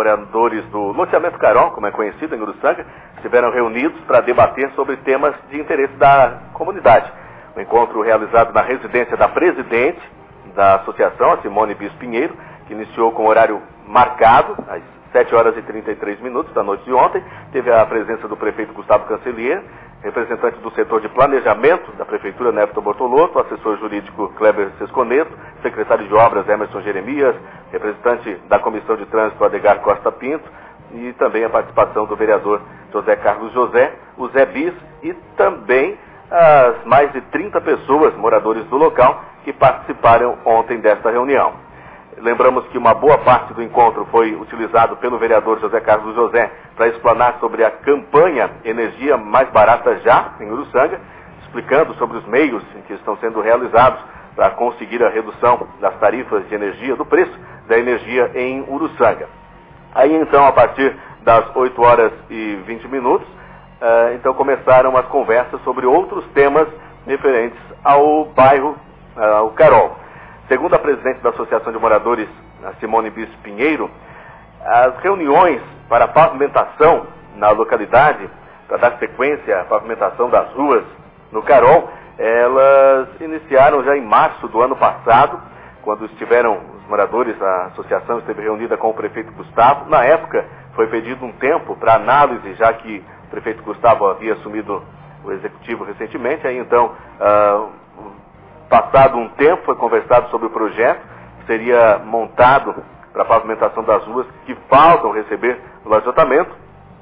moradores do loteamento Carol, como é conhecido em Uruçanga, estiveram reunidos para debater sobre temas de interesse da comunidade. O encontro realizado na residência da presidente da associação, a Simone Bis Pinheiro, que iniciou com horário marcado, às 7 horas e 33 minutos da noite de ontem, teve a presença do prefeito Gustavo Cancellier, representante do setor de planejamento da Prefeitura, Nefton Bortolotto, assessor jurídico Kleber Sesconeto, secretário de obras Emerson Jeremias, representante da Comissão de Trânsito Adegar Costa Pinto, e também a participação do vereador José Carlos José, o Zé Bis, e também as mais de 30 pessoas, moradores do local, que participaram ontem desta reunião. Lembramos que uma boa parte do encontro foi utilizado pelo vereador José Carlos José para explanar sobre a campanha Energia Mais Barata Já, em Uruçanga, explicando sobre os meios que estão sendo realizados para conseguir a redução das tarifas de energia, do preço da energia em Uruçanga. Aí então, a partir das 8 horas e 20 minutos, então começaram as conversas sobre outros temas referentes ao bairro, ao Carol. Segundo a presidente da Associação de Moradores, a Simone Bis Pinheiro, as reuniões para a pavimentação na localidade, para dar sequência à pavimentação das ruas no Carol, elas iniciaram já em março do ano passado, quando estiveram os moradores, a associação esteve reunida com o prefeito Gustavo. Na época, foi pedido um tempo para análise, já que o prefeito Gustavo havia assumido o executivo recentemente. Aí então, passado um tempo, foi conversado sobre o projeto que seria montado para a pavimentação das ruas que faltam receber o lajamento.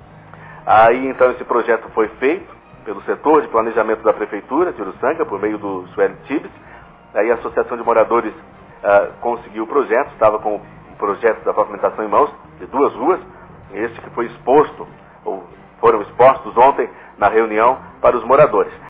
Aí então esse projeto foi feito pelo setor de planejamento da Prefeitura de Uruçanga, por meio do Sueli Tibes. Aí a Associação de Moradores conseguiu o projeto, estava com o projeto da pavimentação em mãos de 2 ruas, este que foi exposto, ou foram expostos ontem na reunião para os moradores.